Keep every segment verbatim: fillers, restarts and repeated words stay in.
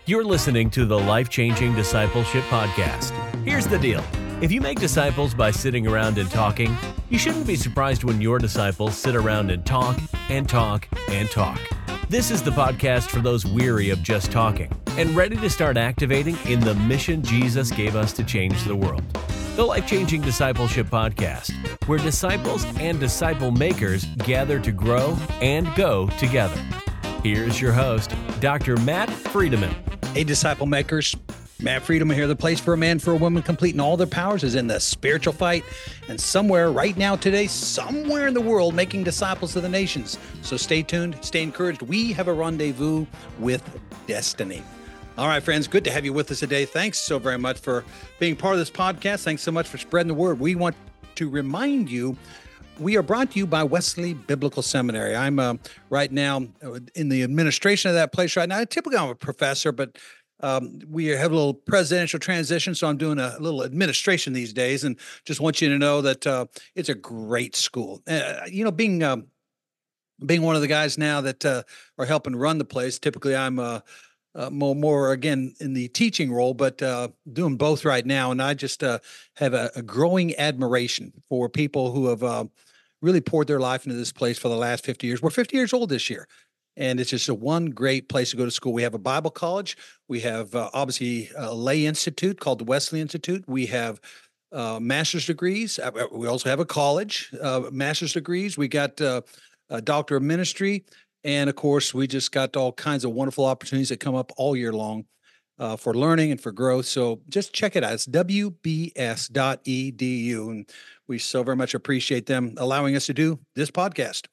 You're listening to the Life-Changing Discipleship Podcast. Here's the deal. If you make disciples by sitting around and talking, you shouldn't be surprised when your disciples sit around and talk and talk and talk. This is the podcast for those weary of just talking and ready to start activating in the mission Jesus gave us to change the world. The Life-Changing Discipleship Podcast, where disciples and disciple makers gather to grow and go together. Here's your host, Doctor Matt Friedemann. Hey, disciple makers. Matt Friedemann here. The place for a man, for a woman, complete in all their powers, is in the spiritual fight. And somewhere right now today, somewhere in the world, making disciples of the nations. So stay tuned, stay encouraged. We have a rendezvous with destiny. All right, friends, good to have you with us today. Thanks so very much for being part of this podcast. Thanks so much for spreading the word. We want to remind you, we are brought to you by Wesley Biblical Seminary. I'm uh, right now in the administration of that place right now. Typically, I'm a professor, but um, we have a little presidential transition, so I'm doing a little administration these days, and just want you to know that uh, it's a great school. Uh, you know, being um, being one of the guys now that uh, are helping run the place, typically I'm uh, uh, more, more, again, in the teaching role, but uh, doing both right now, and I just uh, have a, a growing admiration for people who have uh, really poured their life into this place for the last fifty years. We're fifty years old this year, and it's just a one great place to go to school. We have a Bible college. We have uh, obviously a lay institute called the Wesley Institute. We have uh, master's degrees. Uh, We also have a college, uh, master's degrees. We got uh, a doctor of ministry. And of course, we just got all kinds of wonderful opportunities that come up all year long uh, for learning and for growth. So just check it out. It's w b s dot e d u. And we so very much appreciate them allowing us to do this podcast.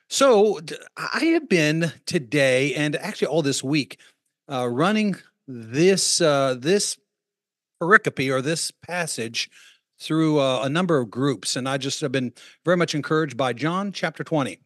So I have been today and actually all this week uh, running this uh, this pericope or this passage through uh, a number of groups. And I just have been very much encouraged by John chapter twenty.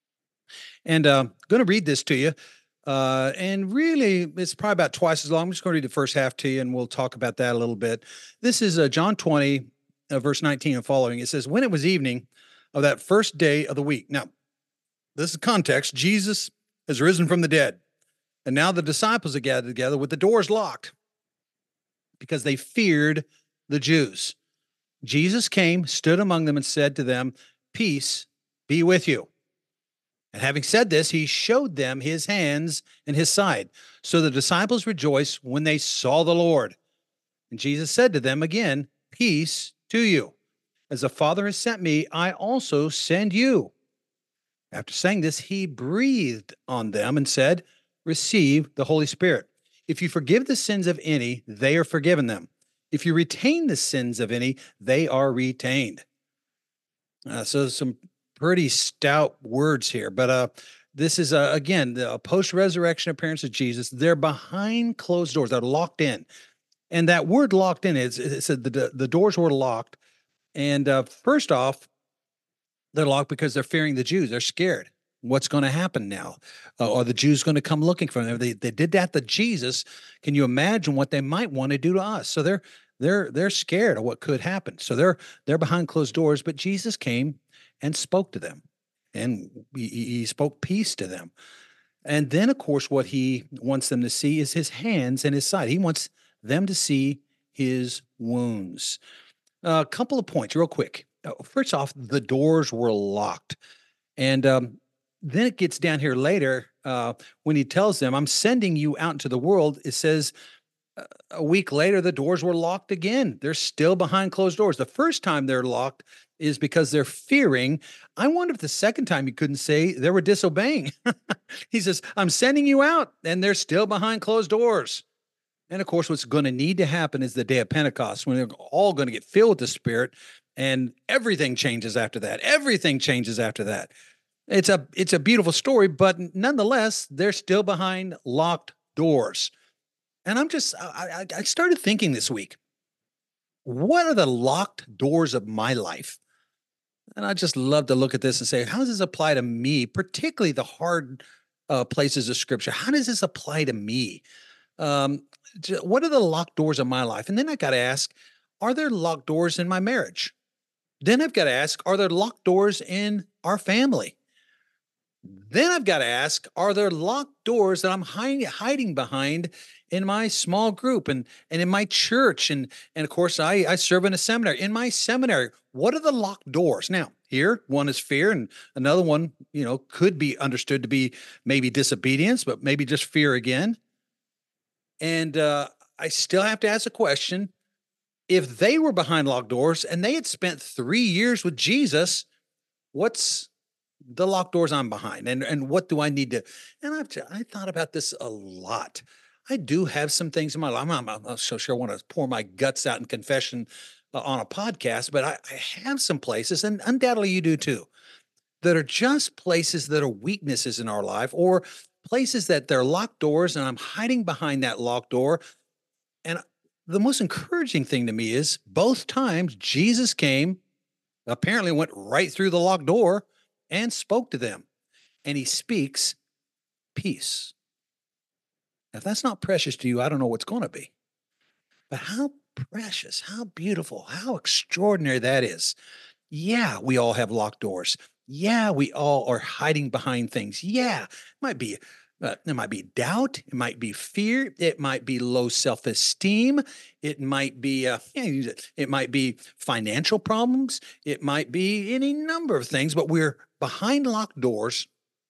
And uh, I'm going to read this to you. Uh, and really, it's probably about twice as long. I'm just going to read the first half to you, and we'll talk about that a little bit. This is uh, John twenty, uh, verse nineteen and following. It says, when it was evening of that first day of the week. Now, this is context. Jesus has risen from the dead. And now the disciples are gathered together with the doors locked because they feared the Jews. Jesus came, stood among them, and said to them, peace be with you. And having said this, he showed them his hands and his side. So the disciples rejoiced when they saw the Lord. And Jesus said to them again, peace to you. As the Father has sent me, I also send you. After saying this, he breathed on them and said, receive the Holy Spirit. If you forgive the sins of any, they are forgiven them. If you retain the sins of any, they are retained. Uh, so some pretty stout words here, but uh, this is, uh, again, the post-resurrection appearance of Jesus. They're behind closed doors. They're locked in. And that word locked in, is it said the, the doors were locked. And uh, first off, they're locked because they're fearing the Jews. They're scared. What's going to happen now? Uh, are the Jews going to come looking for them? They they did that to Jesus. Can you imagine what they might want to do to us? So they're they're they're scared of what could happen. So they're they're behind closed doors. But Jesus came and spoke to them, and he, he spoke peace to them. And then, of course, what he wants them to see is his hands and his side. He wants them to see his wounds. Uh, a couple of points, real quick. Uh, first off, the doors were locked. And um, then it gets down here later uh, when he tells them, I'm sending you out into the world. It says uh, a week later, the doors were locked again. They're still behind closed doors. The first time they're locked is because they're fearing. I wonder if the second time you couldn't say they were disobeying. He says, I'm sending you out, and they're still behind closed doors. And of course, what's going to need to happen is the day of Pentecost, when they're all going to get filled with the Spirit, and everything changes after that. Everything changes after that. It's a it's a beautiful story, but nonetheless, they're still behind locked doors. And I'm just, I, I started thinking this week, what are the locked doors of my life? And I just love to look at this and say, how does this apply to me, particularly the hard uh, places of Scripture? How does this apply to me? Um, what are the locked doors of my life? And then I got to ask, are there locked doors in my marriage? Then I've got to ask, are there locked doors in our family? Then I've got to ask, are there locked doors that I'm hiding, hiding behind in my small group and, and in my church? And, and of course, I, I serve in a seminary. In my seminary, what are the locked doors? Now, here, one is fear, and another one, you know, could be understood to be maybe disobedience, but maybe just fear again. And uh, I still have to ask a question. If they were behind locked doors and they had spent three years with Jesus, what's the locked doors I'm behind, and and what do I need to? And I've I thought about this a lot. I do have some things in my life. I'm not, I'm not so sure I want to pour my guts out in confession uh, on a podcast, but I, I have some places, and undoubtedly you do too, that are just places that are weaknesses in our life, or places that they're locked doors, and I'm hiding behind that locked door. And the most encouraging thing to me is both times Jesus came, apparently went right through the locked door and spoke to them. And he speaks peace. If that's not precious to you, I don't know what's going to be. But how precious, how beautiful, how extraordinary that is. Yeah, we all have locked doors. Yeah, we all are hiding behind things. Yeah, it might be uh, it might be doubt, it might be fear, it might be low self-esteem, it might be uh, it might be financial problems, it might be any number of things, but we're behind locked doors.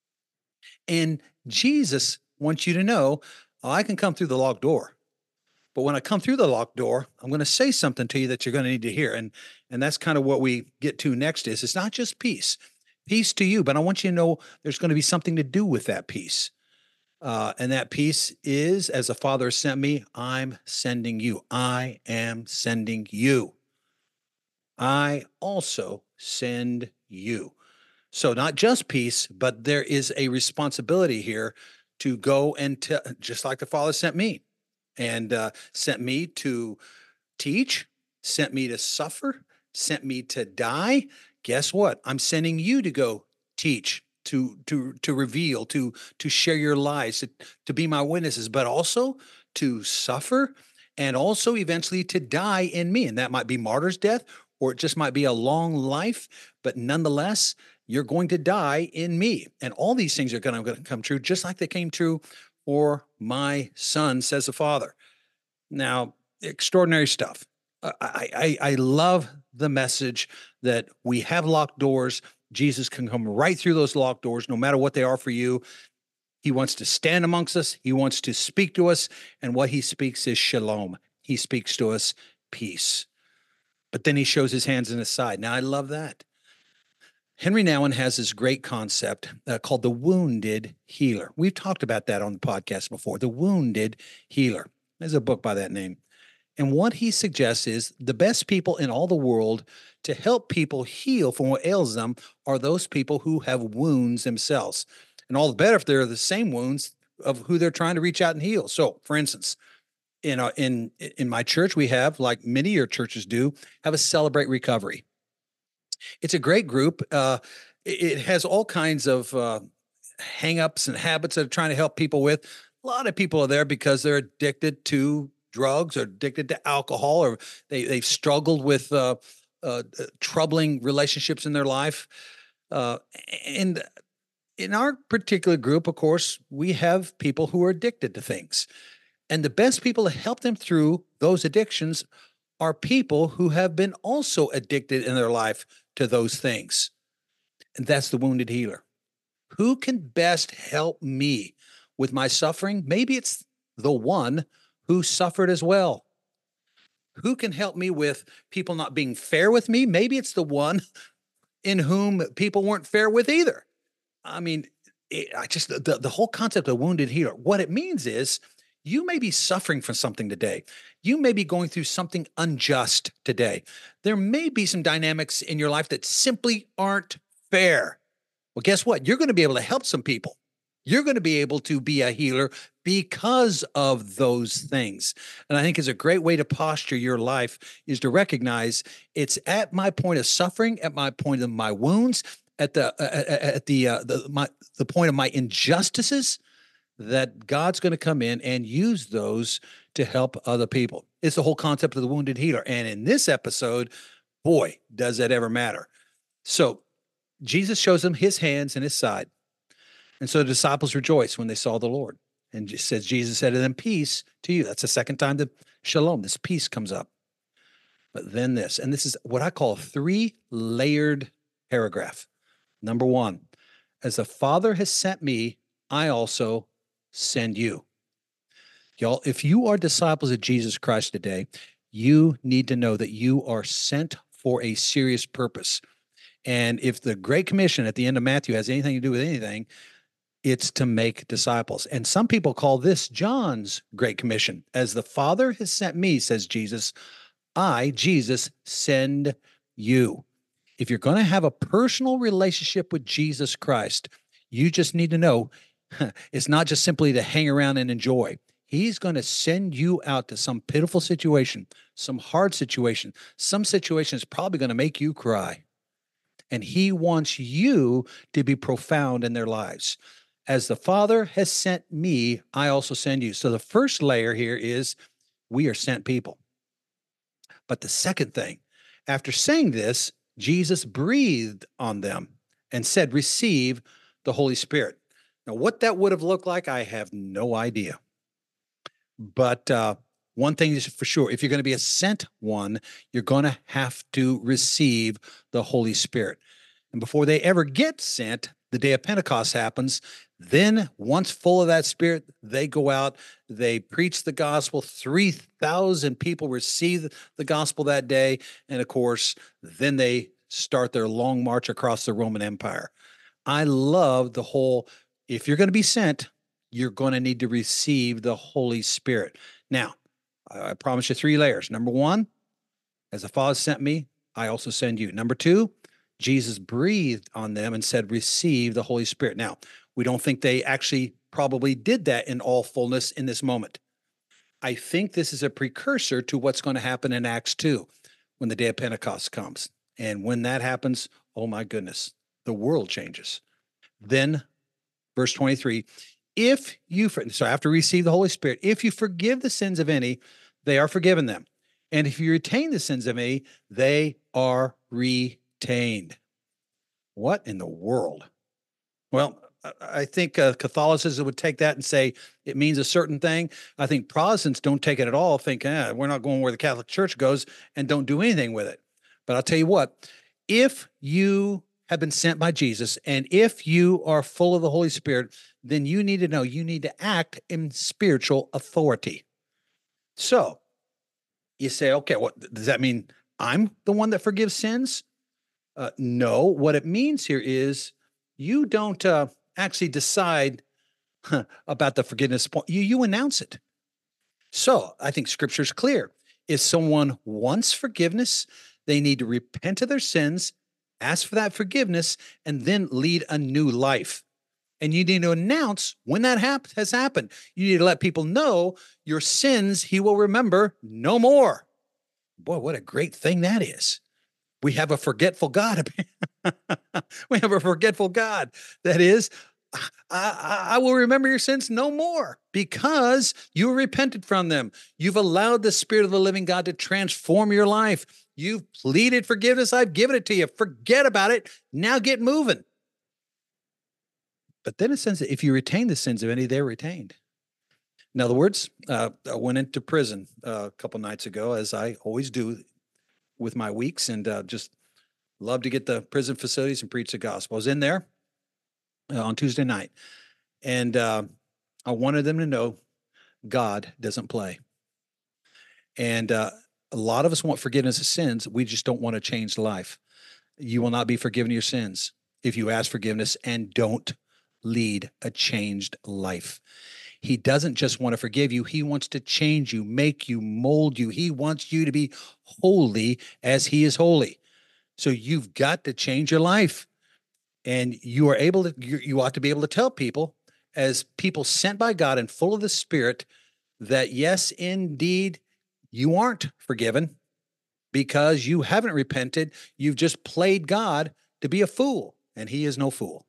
And Jesus wants you to know, oh, I can come through the locked door. But when I come through the locked door, I'm going to say something to you that you're going to need to hear. And, and that's kind of what we get to next is it's not just peace, peace to you, but I want you to know there's going to be something to do with that peace. Uh, and that peace is, as the Father sent me, I'm sending you. I am sending you. I also send you. So not just peace, but there is a responsibility here to go and t- just like the Father sent me and uh, sent me to teach, sent me to suffer, sent me to die. Guess what? I'm sending you to go teach, to to to reveal, to to share your lives, to, to be my witnesses, but also to suffer and also eventually to die in me. And that might be martyr's death, or it just might be a long life, but nonetheless, you're going to die in me. And all these things are going to come true, just like they came true for my son, says the Father. Now, extraordinary stuff. I, I, I love the message that we have locked doors. Jesus can come right through those locked doors, no matter what they are for you. He wants to stand amongst us. He wants to speak to us. And what he speaks is shalom. He speaks to us peace. But then he shows his hands and his side. Now, I love that. Henry Nouwen has this great concept uh, called the wounded healer. We've talked about that on the podcast before, the wounded healer. There's a book by that name. And what he suggests is the best people in all the world to help people heal from what ails them are those people who have wounds themselves. And all the better if they're the same wounds of who they're trying to reach out and heal. So, for instance, in uh, in in my church, we have, like many of your churches do, have a Celebrate Recovery. It's a great group. Uh, it, it has all kinds of uh, hang-ups and habits that are trying to help people with. A lot of people are there because they're addicted to drugs or addicted to alcohol, or they, they've struggled with uh, uh, troubling relationships in their life. Uh, and in our particular group, of course, we have people who are addicted to things. And the best people to help them through those addictions are people who have been also addicted in their life to those things. And that's the wounded healer. Who can best help me with my suffering? Maybe it's the one who suffered as well. Who can help me with people not being fair with me? Maybe it's the one in whom people weren't fair with either. I mean, it, I just the, the whole concept of wounded healer, what it means is you may be suffering from something today. You may be going through something unjust today. There may be some dynamics in your life that simply aren't fair. Well, guess what? You're going to be able to help some people. You're going to be able to be a healer because of those things. And I think it's a great way to posture your life is to recognize it's at my point of suffering, at my point of my wounds, at the uh, at the uh, the my the point of my injustices, that God's going to come in and use those to help other people. It's the whole concept of the wounded healer. And in this episode, boy, does that ever matter. So Jesus shows him his hands and his side. And so the disciples rejoiced when they saw the Lord. And it says, Jesus said to them, peace to you. That's the second time that shalom, this peace comes up. But then this, and this is what I call a three-layered paragraph. Number one, as the Father has sent me, I also send you. Y'all, if you are disciples of Jesus Christ today, you need to know that you are sent for a serious purpose. And if the Great Commission at the end of Matthew has anything to do with anything, it's to make disciples. And some people call this John's Great Commission. As the Father has sent me, says Jesus, I, Jesus, send you. If you're going to have a personal relationship with Jesus Christ, you just need to know it's not just simply to hang around and enjoy. He's going to send you out to some pitiful situation, some hard situation, some situation is probably going to make you cry. And he wants you to be profound in their lives. As the Father has sent me, I also send you. So the first layer here is we are sent people. But the second thing, after saying this, Jesus breathed on them and said, receive the Holy Spirit. Now, what that would have looked like, I have no idea. But uh, one thing is for sure, if you're going to be a sent one, you're going to have to receive the Holy Spirit. And before they ever get sent, the day of Pentecost happens. Then once full of that Spirit, they go out, they preach the gospel. three thousand people receive the gospel that day. And of course, then they start their long march across the Roman Empire. I love the whole, if you're going to be sent, you're going to need to receive the Holy Spirit. Now, I promise you three layers. Number one, as the Father sent me, I also send you. Number two, Jesus breathed on them and said, receive the Holy Spirit. Now, we don't think they actually probably did that in all fullness in this moment. I think this is a precursor to what's going to happen in Acts two when the day of Pentecost comes. And when that happens, oh my goodness, the world changes. Then, verse twenty-three, if you, so after you receive the Holy Spirit, if you forgive the sins of any, they are forgiven them. And if you retain the sins of any, they are retained. What in the world? Well, I think uh, Catholicism would take that and say it means a certain thing. I think Protestants don't take it at all, think, eh, we're not going where the Catholic Church goes, and don't do anything with it. But I'll tell you what, if you have been sent by Jesus, and if you are full of the Holy Spirit, then you need to know you need to act in spiritual authority. So you say, okay, what does that mean? I'm the one that forgives sins? Uh, no, what it means here is you don't uh, actually decide huh, about the forgiveness point. You, you announce it. So I think Scripture is clear. If someone wants forgiveness, they need to repent of their sins, ask for that forgiveness, and then lead a new life. And you need to announce when that hap- has happened. You need to let people know your sins he will remember no more. Boy, what a great thing that is. We have a forgetful God. We have a forgetful God. That is, I, I, I will remember your sins no more because you repented from them. You've allowed the Spirit of the living God to transform your life. You've pleaded forgiveness. I've given it to you. Forget about it. Now get moving. But then it says that if you retain the sins of any, they're retained. In other words, uh, I went into prison uh, a couple nights ago, as I always do with my weeks, and uh, just love to get the prison facilities and preach the gospel. I was in there uh, on Tuesday night, and uh, I wanted them to know God doesn't play. And uh, a lot of us want forgiveness of sins. We just don't want to change life. You will not be forgiven your sins if you ask forgiveness and don't lead a changed life. He doesn't just want to forgive you. He wants to change you, make you, mold you. He wants you to be holy as he is holy. So you've got to change your life. And you are able to, you, you ought to be able to tell people, as people sent by God and full of the Spirit, that yes, indeed, you aren't forgiven because you haven't repented. You've just played God to be a fool, and he is no fool.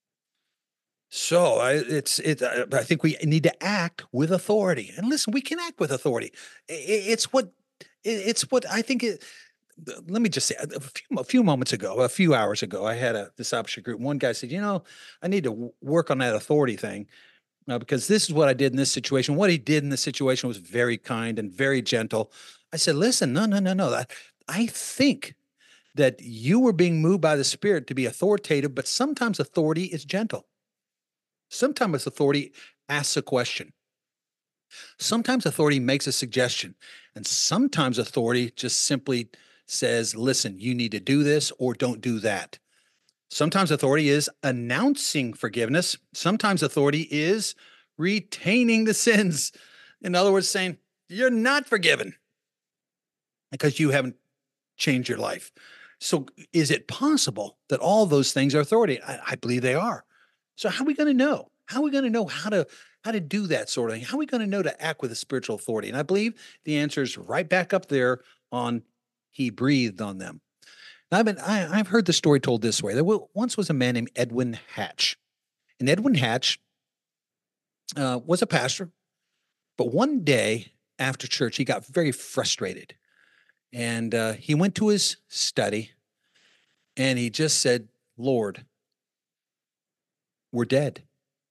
So I, it's it. I think we need to act with authority. And listen, we can act with authority. It, it's what it's what I think. It, let me just say a few, a few moments ago, a few hours ago, I had a discipleship group. One guy said, you know, I need to w- work on that authority thing uh, because this is what I did in this situation. What he did in this situation was very kind and very gentle. I said, listen, no, no, no, no. I, I think that you were being moved by the Spirit to be authoritative, but sometimes authority is gentle. Sometimes authority asks a question. Sometimes authority makes a suggestion, and sometimes authority just simply says, listen, you need to do this or don't do that. Sometimes authority is announcing forgiveness. Sometimes authority is retaining the sins. In other words, saying, you're not forgiven because you haven't changed your life. So is it possible that all those things are authority? I, I believe they are. So how are we going to know? How are we going to know how to how to do that sort of thing? How are we going to know to act with a spiritual authority? And I believe the answer is right back up there on he breathed on them. Now, I've been I, I've heard the story told this way. There once was a man named Edwin Hatch, and Edwin Hatch uh, was a pastor. But one day after church, he got very frustrated, and uh, he went to his study, and he just said, "Lord, we're dead.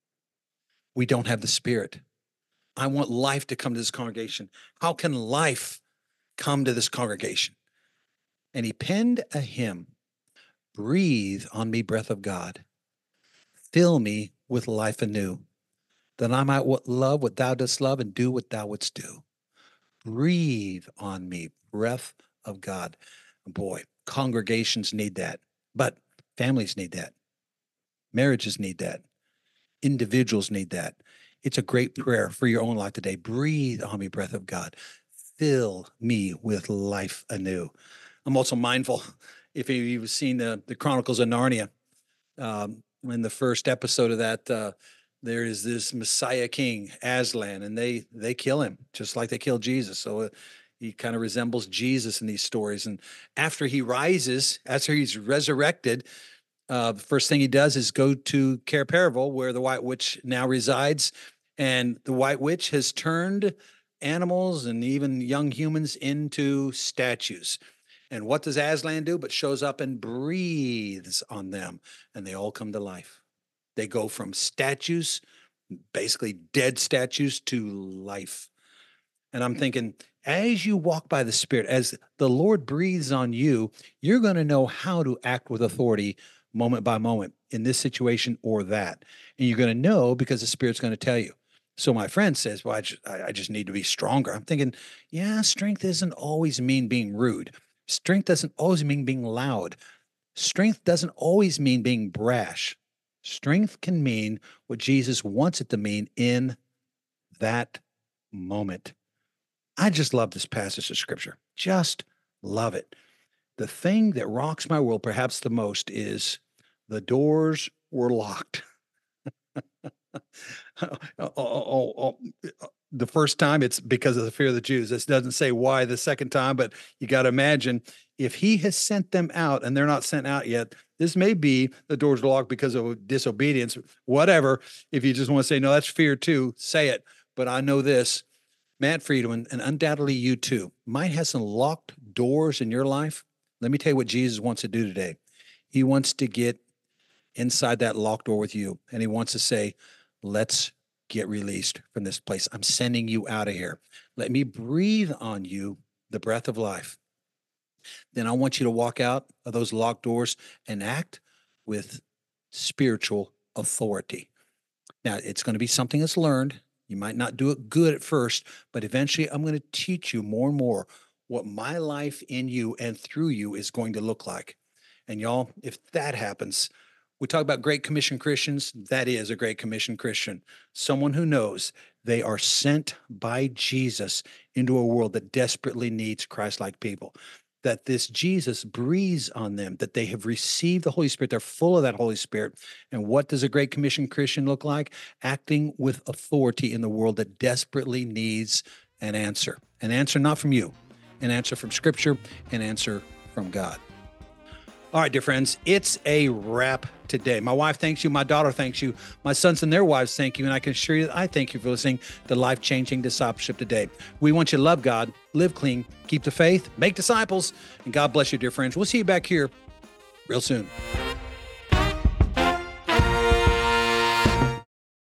We don't have the Spirit. I want life to come to this congregation. How can life come to this congregation?" And he penned a hymn, "Breathe on me, breath of God. Fill me with life anew, that I might love what thou dost love and do what thou wouldst do. Breathe on me, breath of God." Boy, congregations need that, but families need that. Marriages need that. Individuals need that. It's a great prayer for your own life today. Breathe on me, breath of God. Fill me with life anew. I'm also mindful, if you've seen the, the Chronicles of Narnia, um, in the first episode of that, uh, there is this Messiah King, Aslan, and they they kill him just like they killed Jesus. So uh, he kind of resembles Jesus in these stories. And after he rises, after he's resurrected, Uh, the first thing he does is go to Cair Paravel, where the White Witch now resides. And the White Witch has turned animals and even young humans into statues. And what does Aslan do? But shows up and breathes on them, and they all come to life. They go from statues, basically dead statues, to life. And I'm thinking, as you walk by the Spirit, as the Lord breathes on you, you're going to know how to act with authority moment by moment in this situation or that. And you're going to know because the Spirit's going to tell you. So my friend says, well, I just, I just need to be stronger. I'm thinking, yeah, strength doesn't always mean being rude. Strength doesn't always mean being loud. Strength doesn't always mean being brash. Strength can mean what Jesus wants it to mean in that moment. I just love this passage of Scripture. Just love it. The thing that rocks my world perhaps the most is the doors were locked. oh, oh, oh, oh, the first time it's because of the fear of the Jews. This doesn't say why the second time, but you got to imagine if he has sent them out and they're not sent out yet, this may be the doors are locked because of disobedience, whatever. If you just want to say, no, that's fear too, say it. But I know this, Matt Friedman, and undoubtedly you too, might have some locked doors in your life. Let me tell you what Jesus wants to do today. He wants to get inside that locked door with you, and he wants to say, let's get released from this place. I'm sending you out of here. Let me breathe on you the breath of life. Then I want you to walk out of those locked doors and act with spiritual authority. Now, it's going to be something that's learned. You might not do it good at first, but eventually I'm going to teach you more and more what my life in you and through you is going to look like. And y'all, if that happens, we talk about Great Commission Christians. That is a Great Commission Christian, someone who knows they are sent by Jesus into a world that desperately needs Christ-like people, that this Jesus breathes on them, that they have received the Holy Spirit. They're full of that Holy Spirit. And what does a Great Commission Christian look like? Acting with authority in the world that desperately needs an answer. An answer not from you, an answer from Scripture, an answer from God. All right, dear friends, it's a wrap today. My wife thanks you. My daughter thanks you. My sons and their wives thank you. And I can assure you that I thank you for listening to Life-Changing Discipleship today. We want you to love God, live clean, keep the faith, make disciples, and God bless you, dear friends. We'll see you back here real soon.